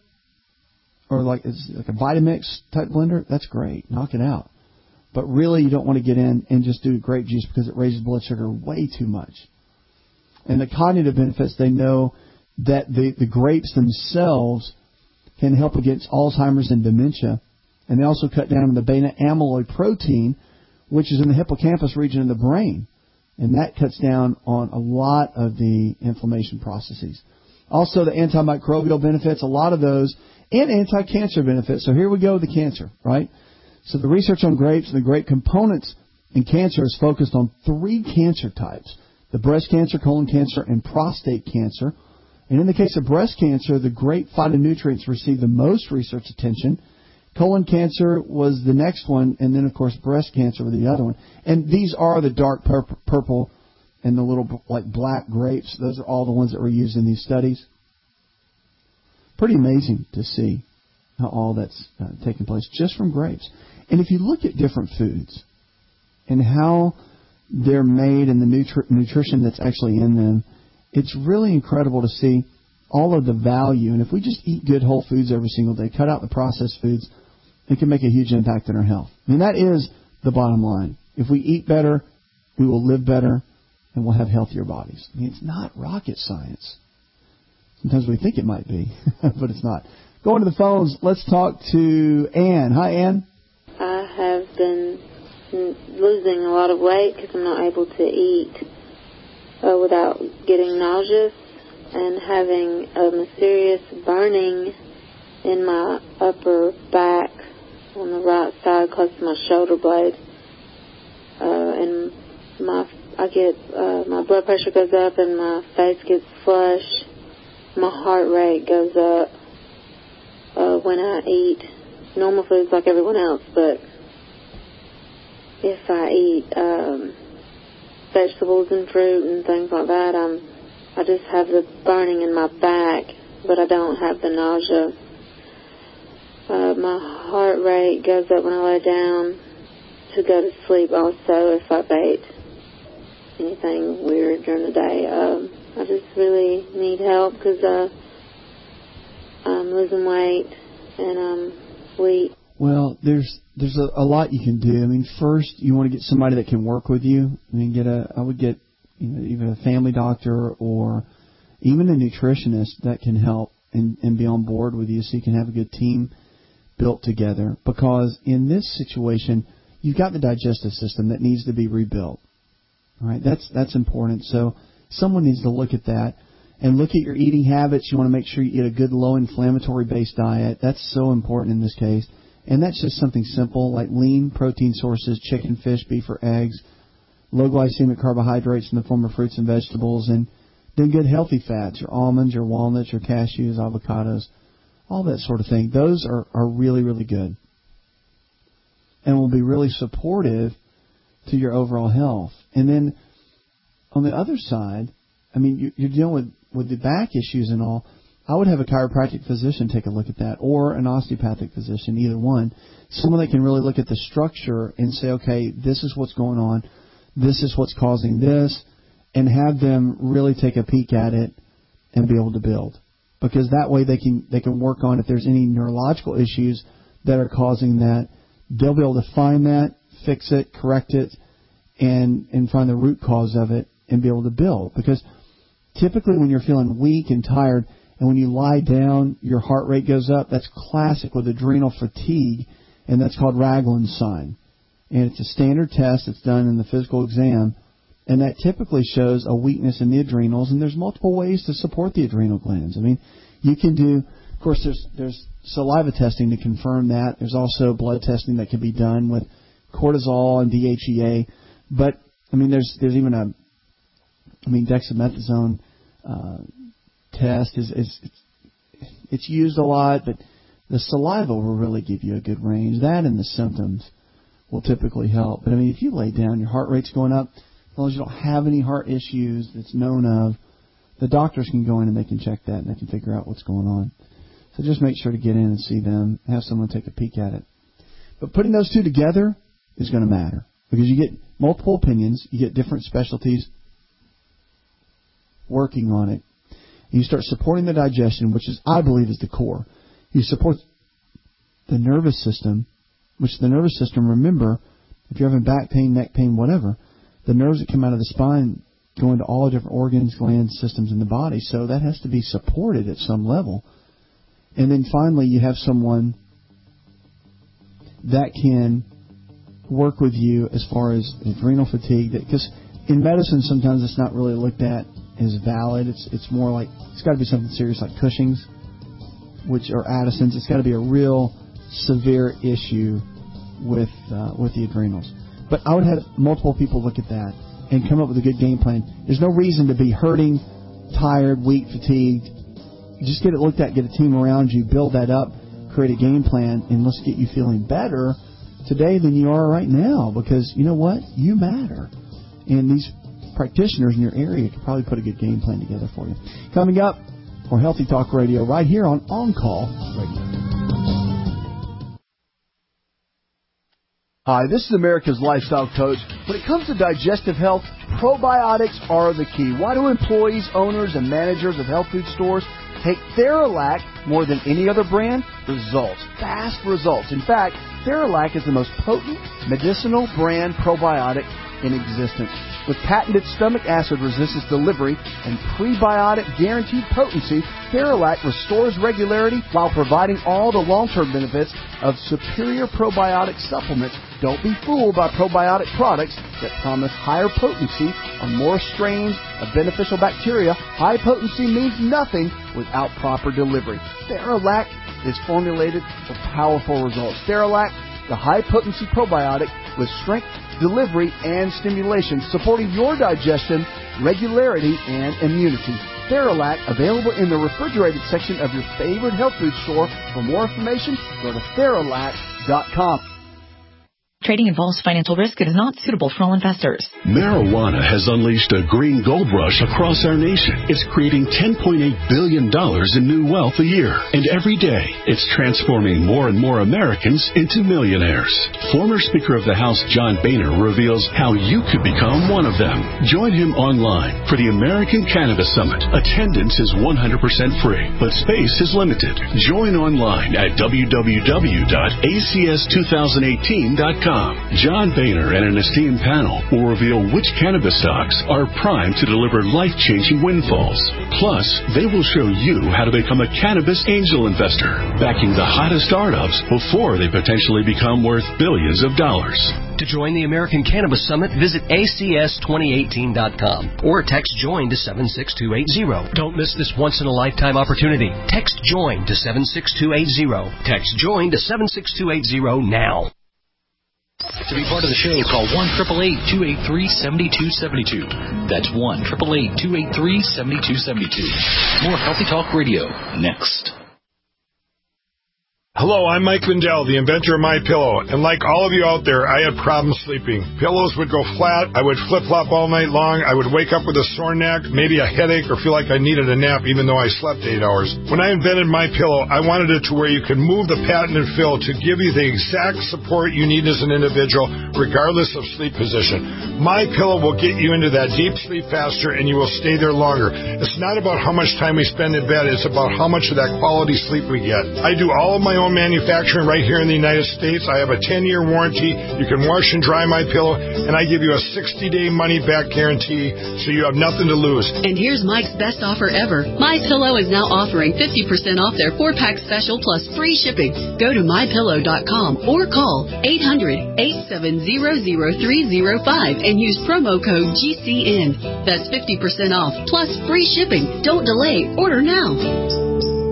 or like it's like a Vitamix type blender, that's great. Knock it out. But really, you don't want to get in and just do grape juice because it raises blood sugar way too much. And the cognitive benefits, they know that the, the grapes themselves can help against Alzheimer's and dementia. And they also cut down on the beta amyloid protein, which is in the hippocampus region of the brain. And that cuts down on a lot of the inflammation processes. Also, the antimicrobial benefits, a lot of those, and anti-cancer benefits. So here we go with the cancer, right? So the research on grapes and the grape components in cancer is focused on three cancer types: the breast cancer, colon cancer, and prostate cancer. And in the case of breast cancer, the grape phytonutrients receive the most research attention. Colon cancer was the next one, and then, of course, breast cancer was the other one. And these are the dark pur- purple and the little, like, black grapes. Those are all the ones that were used in these studies. Pretty amazing to see how all that's uh, taking place just from grapes. And if you look at different foods and how they're made and the nutri- nutrition that's actually in them, it's really incredible to see all of the value. And if we just eat good whole foods every single day, cut out the processed foods, it can make a huge impact on our health. I mean, that is the bottom line. If we eat better, we will live better, and we'll have healthier bodies. I mean, it's not rocket science. Sometimes we think it might be, but it's not. Going to the phones, let's talk to Ann. Hi, Ann. I have been losing a lot of weight because I'm not able to eat uh, without getting nauseous. and having a mysterious burning in my upper back on the right side close to my shoulder blade. Uh, and my I get uh, my blood pressure goes up and my face gets flushed. My heart rate goes up uh, when I eat normal foods like everyone else, but if I eat um, vegetables and fruit and things like that, I'm I just have the burning in my back, but I don't have the nausea. Uh, my heart rate goes up when I lay down to go to sleep also if I've ate anything weird during the day. Um, I just really need help because uh, I'm losing weight and I'm weak. Well, there's there's a, a lot you can do. I mean, first you want to get somebody that can work with you. I mean, get a I would get you know even a family doctor or even a nutritionist that can help and, and be on board with you, so you can have a good team built together. Because in this situation, you've got the digestive system that needs to be rebuilt. All right, that's that's important. So someone needs to look at that and look at your eating habits. You want to make sure you eat a good low inflammatory based diet. That's so important in this case. And that's just something simple like lean protein sources, chicken, fish, beef, or eggs, low glycemic carbohydrates in the form of fruits and vegetables, and then good healthy fats, your almonds, your walnuts, your cashews, avocados, all that sort of thing. Those are, are really, really good and will be really supportive to your overall health. And then on the other side, I mean, you're dealing with, with the back issues and all. I would have a chiropractic physician take a look at that, or an osteopathic physician, either one. Someone that can really look at the structure and say, okay, this is what's going on, this is what's causing this, and have them really take a peek at it and be able to build. Because that way they can they can work on if there's any neurological issues that are causing that. They'll be able to find that, fix it, correct it, and, and find the root cause of it and be able to build. Because typically when you're feeling weak and tired, and when you lie down, your heart rate goes up. That's classic with adrenal fatigue, and that's called Ragland's sign. And it's a standard test that's done in the physical exam, and that typically shows a weakness in the adrenals, and there's multiple ways to support the adrenal glands. I mean, you can do, of course, there's there's saliva testing to confirm that. There's also blood testing that can be done with cortisol and D H E A. But, I mean, there's there's even a, I mean, dexamethasone uh test is, is it's, it's used a lot, but the saliva will really give you a good range. That and the symptoms will typically help. But I mean, if you lay down, your heart rate's going up, as long as you don't have any heart issues that's known of, the doctors can go in and they can check that and they can figure out what's going on. So just make sure to get in and see them, have someone take a peek at it. But putting those two together is going to matter because you get multiple opinions, you get different specialties working on it. You start supporting the digestion, which is, I believe, is the core. You support the nervous system, which the nervous system, remember, if you're having back pain, neck pain, whatever, the nerves that come out of the spine go into all the different organs, glands, systems in the body. So that has to be supported at some level. And then finally, you have someone that can work with you as far as adrenal fatigue. Because in medicine, sometimes it's not really looked at is valid. It's it's more like it's got to be something serious like Cushing's, which or Addison's. It's got to be a real severe issue with uh, with the adrenals. But I would have multiple people look at that and come up with a good game plan. There's no reason to be hurting, tired, weak, fatigued. Just get it looked at, get a team around you, build that up, create a game plan, and let's get you feeling better today than you are right now. Because you know what? You matter. And these practitioners in your area could probably put a good game plan together for you. Coming up, for Healthy Talk Radio right here on On Call Radio. Hi, this is America's Lifestyle Coach. When it comes to digestive health, probiotics are the key. Why do employees, owners, and managers of health food stores take Theralac more than any other brand? Results. Fast results. In fact, Theralac is the most potent medicinal brand probiotic in existence. With patented stomach acid resistance delivery and prebiotic guaranteed potency, Theralac restores regularity while providing all the long-term benefits of superior probiotic supplements. Don't be fooled by probiotic products that promise higher potency or more strains of beneficial bacteria. High potency means nothing without proper delivery. Theralac is formulated for powerful results. Theralac, the high-potency probiotic with strength, delivery, and stimulation, supporting your digestion, regularity, and immunity. Theralac, available in the refrigerated section of your favorite health food store. For more information, go to Theralac dot com. Trading involves financial risk. It is not suitable for all investors. Marijuana has unleashed a green gold rush across our nation. It's creating ten point eight billion dollars in new wealth a year. And every day, it's transforming more and more Americans into millionaires. Former Speaker of the House John Boehner reveals how you could become one of them. Join him online for the American Cannabis Summit. Attendance is one hundred percent free, but space is limited. Join online at w w w dot a c s two thousand eighteen dot com. John Boehner and an esteemed panel will reveal which cannabis stocks are primed to deliver life-changing windfalls. Plus, they will show you how to become a cannabis angel investor, backing the hottest startups before they potentially become worth billions of dollars. To join the American Cannabis Summit, visit A C S twenty eighteen dot com or text JOIN to seven six two eight zero. Don't miss this once-in-a-lifetime opportunity. Text JOIN to seven six two eight zero. Text JOIN to seven six two eight zero now. To be part of the show, call one eight eight eight, two eight three, seven two seven two. That's one eight eight eight, two eight three, seven two seven two. More Healthy Talk Radio next. Hello, I'm Mike Lindell, the inventor of MyPillow, and like all of you out there, I had problems sleeping. Pillows would go flat, I would flip-flop all night long, I would wake up with a sore neck, maybe a headache, or feel like I needed a nap even though I slept eight hours. When I invented MyPillow, I wanted it to where you can move the patented fill to give you the exact support you need as an individual, regardless of sleep position. MyPillow will get you into that deep sleep faster, and you will stay there longer. It's not about how much time we spend in bed, it's about how much of that quality sleep we get. I do all of my own manufacturing right here in the United States. I have a ten-year warranty. You can wash and dry my pillow, and I give you a sixty-day money-back guarantee, so you have nothing to lose. And here's Mike's best offer ever. MyPillow is now offering fifty percent off their four-pack special plus free shipping. Go to my pillow dot com or call eight hundred, eight seven zero, zero three zero five and use promo code G C N. That's fifty percent off plus free shipping. Don't delay. Order now.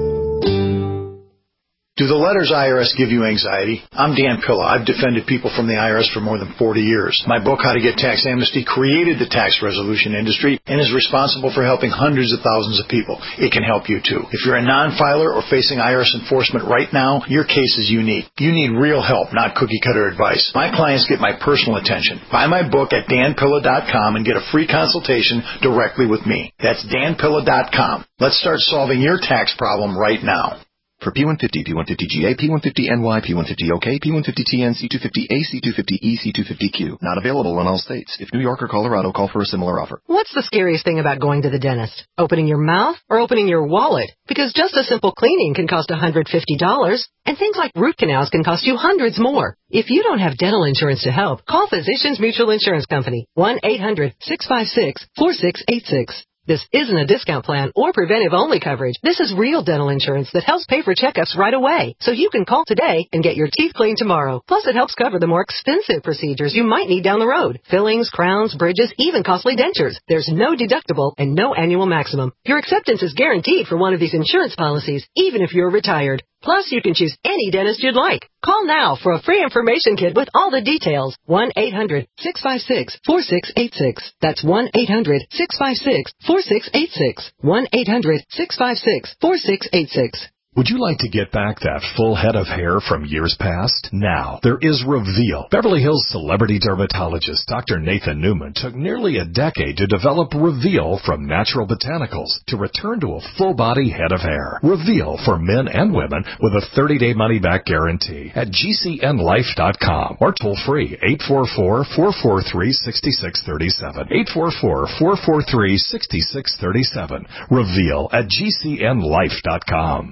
Do the letters I R S give you anxiety? I'm Dan Pilla. I've defended people from the I R S for more than forty years. My book, How to Get Tax Amnesty, created the tax resolution industry and is responsible for helping hundreds of thousands of people. It can help you, too. If you're a non-filer or facing I R S enforcement right now, your case is unique. You need real help, not cookie-cutter advice. My clients get my personal attention. Buy my book at dan pilla dot com and get a free consultation directly with me. That's dan pilla dot com. Let's start solving your tax problem right now. For P one fifty, P one fifty G A, P one fifty N Y, P one fifty O K, P one fifty T N, C two fifty A, C two fifty E, C two fifty Q. Not available in all states. If New York or Colorado, call for a similar offer. What's the scariest thing about going to the dentist? Opening your mouth or opening your wallet? Because just a simple cleaning can cost one hundred fifty dollars, and things like root canals can cost you hundreds more. If you don't have dental insurance to help, call Physicians Mutual Insurance Company, one eight hundred, six five six, four six eight six. This isn't a discount plan or preventive-only coverage. This is real dental insurance that helps pay for checkups right away. So you can call today and get your teeth cleaned tomorrow. Plus, it helps cover the more expensive procedures you might need down the road. Fillings, crowns, bridges, even costly dentures. There's no deductible and no annual maximum. Your acceptance is guaranteed for one of these insurance policies, even if you're retired. Plus, you can choose any dentist you'd like. Call now for a free information kit with all the details. one eight hundred, six five six, four six eight six. That's one eight hundred, six five six, four six eight six. one eight hundred, six five six, four six eight six. Would you like to get back that full head of hair from years past? Now, there is Reveal. Beverly Hills celebrity dermatologist Doctor Nathan Newman took nearly a decade to develop Reveal from natural botanicals to return to a full-body head of hair. Reveal for men and women with a thirty-day money-back guarantee at G C N life dot com or toll-free eight four four, four four three, six six three seven. eight four four, four four three, six six three seven. Reveal at G C N life dot com.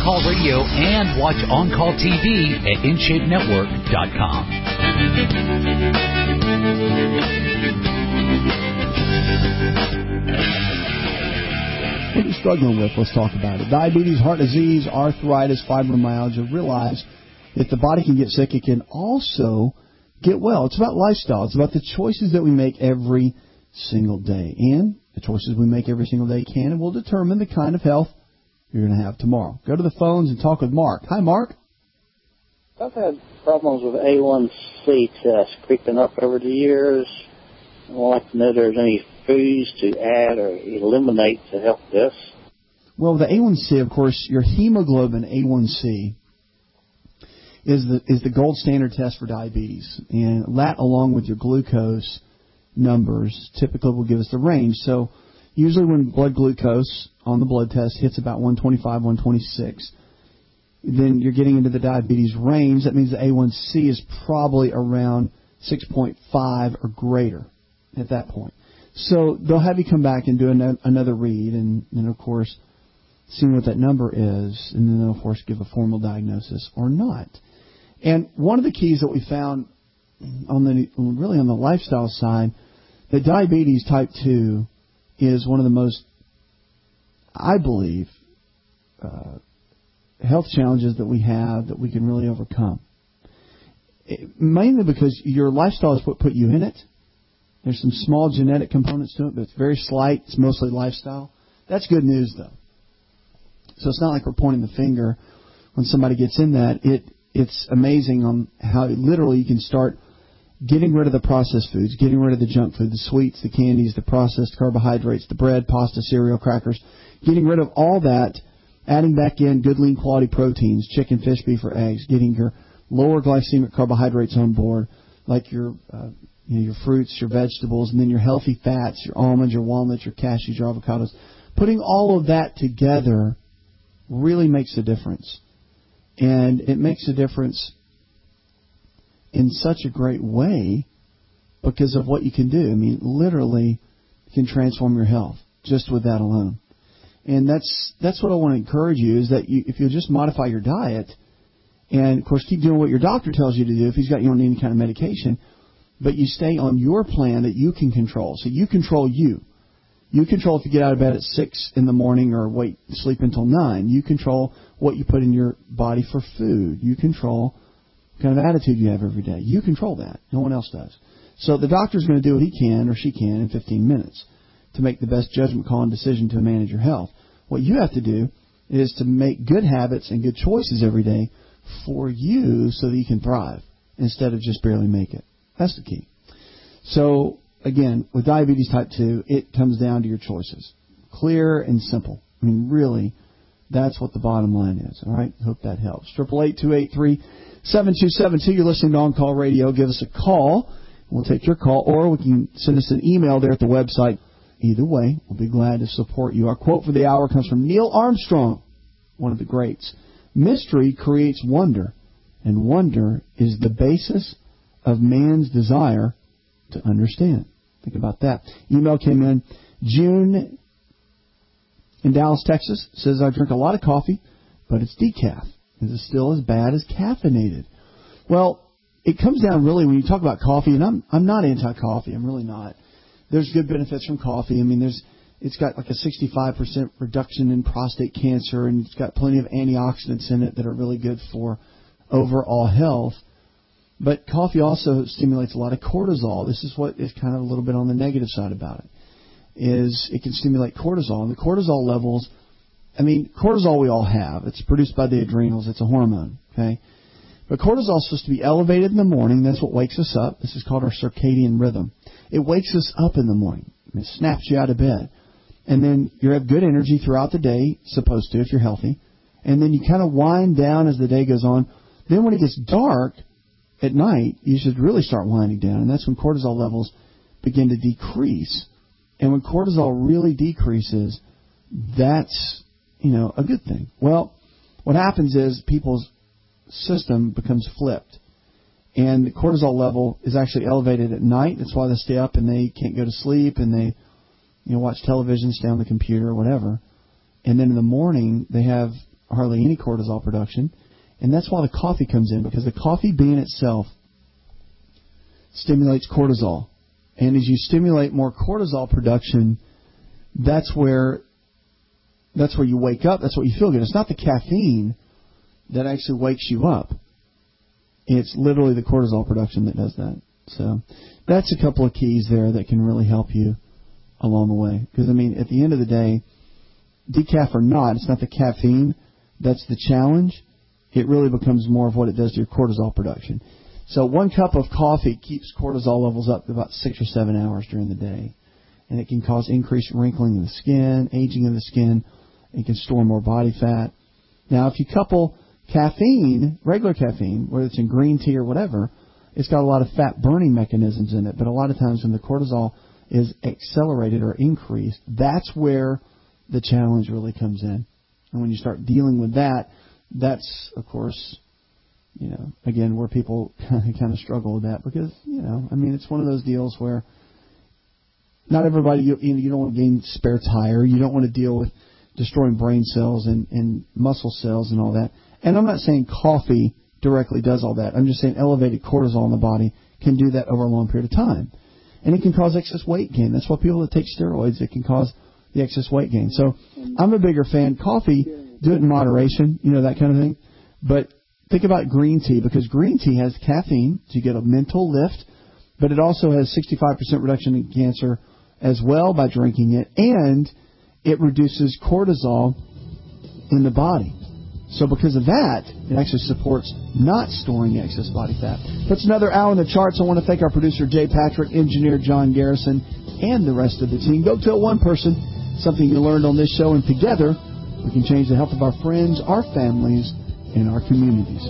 On-Call Radio and watch On-Call T V at in shape network dot com. What are you struggling with? Let's talk about it. Diabetes, heart disease, arthritis, fibromyalgia. Realize if the body can get sick, it can also get well. It's about lifestyle. It's about the choices that we make every single day. And the choices we make every single day can and will determine the kind of health you're going to have tomorrow. Go to the phones and talk with Mark. Hi, Mark. I've had problems with A one C test creeping up over the years. I'd like to know if there's any foods to add or eliminate to help this. Well, the A one C, of course, your hemoglobin A one C is the is the gold standard test for diabetes. And that, along with your glucose numbers, typically will give us the range. So usually when blood glucose on the blood test hits about one twenty-five, one twenty-six, then you're getting into the diabetes range. That means the A one C is probably around six point five or greater at that point. So they'll have you come back and do an, another read and, and, of course, seeing what that number is, and then they'll, of course, give a formal diagnosis or not. And one of the keys that we found on the really on the lifestyle side, that diabetes type two is one of the most, I believe, uh, health challenges that we have that we can really overcome. It, mainly because your lifestyle is what put you in it. There's some small genetic components to it, but it's very slight. It's mostly lifestyle. That's good news, though. So it's not like we're pointing the finger when somebody gets in that. It It's amazing on how literally you can start getting rid of the processed foods, getting rid of the junk food, the sweets, the candies, the processed carbohydrates, the bread, pasta, cereal, crackers, getting rid of all that, adding back in good lean quality proteins, chicken, fish, beef, or eggs, getting your lower glycemic carbohydrates on board, like your uh, you know, your fruits, your vegetables, and then your healthy fats, your almonds, your walnuts, your cashews, your avocados. Putting all of that together really makes a difference. And it makes a difference in such a great way because of what you can do. I mean, literally, you can transform your health just with that alone. And that's that's what I want to encourage you, is that you, if you'll just modify your diet and, of course, keep doing what your doctor tells you to do if he's got you on any kind of medication, but you stay on your plan that you can control. So you control you. You control if you get out of bed at six in the morning or wait, sleep until nine. You control what you put in your body for food. You control what kind of attitude you have every day. You control that. No one else does. So the doctor's going to do what he can or she can in fifteen minutes to make the best judgment call and decision to manage your health. What you have to do is to make good habits and good choices every day for you so that you can thrive instead of just barely make it. That's the key. So, again, with diabetes type two, it comes down to your choices. Clear and simple. I mean, really, that's what the bottom line is. All right? Hope that helps. eight eight eight, two eight three, seven two seven two. You're listening to On Call Radio. Give us a call. We'll take your call, or we can send us an email there at the website. Either way, we'll be glad to support you. Our quote for the hour comes from Neil Armstrong, one of the greats. Mystery creates wonder, and wonder is the basis of man's desire to understand. Think about that. Email came in. June in Dallas, Texas, says, I drink a lot of coffee, but it's decaf. Is it still as bad as caffeinated? Well, it comes down really when you talk about coffee, and I'm I'm not anti-coffee. I'm really not. There's good benefits from coffee. I mean, there's it's got like a sixty-five percent reduction in prostate cancer, and it's got plenty of antioxidants in it that are really good for overall health. But coffee also stimulates a lot of cortisol. This is what is kind of a little bit on the negative side about it, is it can stimulate cortisol. And the cortisol levels, I mean, cortisol we all have. It's produced by the adrenals. It's a hormone, okay? But cortisol is supposed to be elevated in the morning. That's what wakes us up. This is called our circadian rhythm. It wakes us up in the morning. It snaps you out of bed. And then you have good energy throughout the day, supposed to if you're healthy. And then you kind of wind down as the day goes on. Then when it gets dark at night, you should really start winding down. And that's when cortisol levels begin to decrease. And when cortisol really decreases, that's, you know, a good thing. Well, what happens is people's system becomes flipped. And the cortisol level is actually elevated at night. That's why they stay up and they can't go to sleep and they, you know, watch television, stay on the computer or whatever. And then in the morning, they have hardly any cortisol production. And that's why the coffee comes in, because the coffee bean itself stimulates cortisol. And as you stimulate more cortisol production, that's where that's where you wake up. That's what you feel good. It's not the caffeine that actually wakes you up. It's literally the cortisol production that does that. So that's a couple of keys there that can really help you along the way. Because, I mean, at the end of the day, decaf or not, it's not the caffeine that's the challenge. It really becomes more of what it does to your cortisol production. So one cup of coffee keeps cortisol levels up to about six or seven hours during the day. And it can cause increased wrinkling of the skin, aging of the skin. It can store more body fat. Now, if you couple caffeine, regular caffeine, whether it's in green tea or whatever, it's got a lot of fat-burning mechanisms in it. But a lot of times when the cortisol is accelerated or increased, that's where the challenge really comes in. And when you start dealing with that, that's, of course, you know, again, where people kind of struggle with that because, you know, I mean, it's one of those deals where not everybody, you, you don't want to gain spare tire. You don't want to deal with destroying brain cells and, and muscle cells and all that. And I'm not saying coffee directly does all that. I'm just saying elevated cortisol in the body can do that over a long period of time. And it can cause excess weight gain. That's why people that take steroids, it can cause the excess weight gain. So I'm a bigger fan. Coffee, do it in moderation, you know, that kind of thing. But think about green tea, because green tea has caffeine, so you get a mental lift, but it also has sixty-five percent reduction in cancer as well by drinking it, and it reduces cortisol in the body. So because of that, it actually supports not storing excess body fat. That's another hour in the charts. I want to thank our producer, Jay Patrick, engineer John Garrison, and the rest of the team. Go tell one person something you learned on this show, and together we can change the health of our friends, our families, and our communities.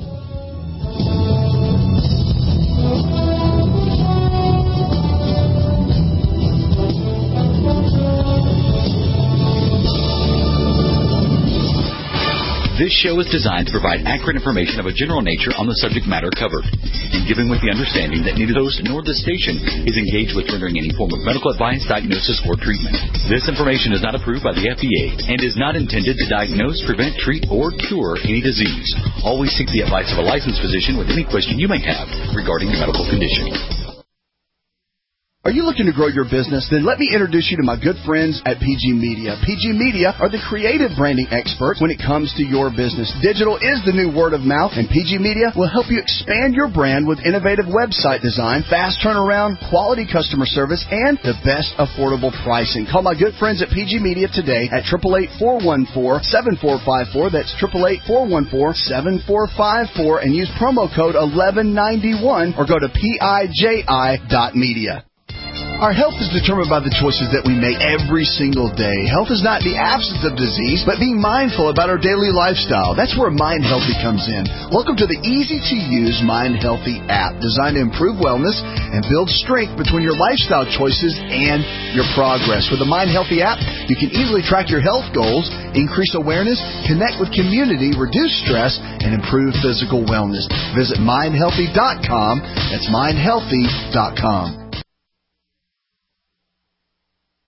This show is designed to provide accurate information of a general nature on the subject matter covered, and given with the understanding that neither host nor the station is engaged with rendering any form of medical advice, diagnosis, or treatment. This information is not approved by the F D A and is not intended to diagnose, prevent, treat, or cure any disease. Always seek the advice of a licensed physician with any question you may have regarding your medical condition. Are you looking to grow your business? Then let me introduce you to my good friends at P G Media. P G Media are the creative branding experts when it comes to your business. Digital is the new word of mouth, and P G Media will help you expand your brand with innovative website design, fast turnaround, quality customer service, and the best affordable pricing. Call my good friends at P G Media today at eight eight eight, four one four, seven four five four. That's eight eight eight, four one four, seven four five four, and use promo code eleven ninety-one or go to P I J I dot media. Our health is determined by the choices that we make every single day. Health is not the absence of disease, but being mindful about our daily lifestyle. That's where Mind Healthy comes in. Welcome to the easy-to-use Mind Healthy app, designed to improve wellness and build strength between your lifestyle choices and your progress. With the Mind Healthy app, you can easily track your health goals, increase awareness, connect with community, reduce stress, and improve physical wellness. Visit mind healthy dot com. That's mind healthy dot com.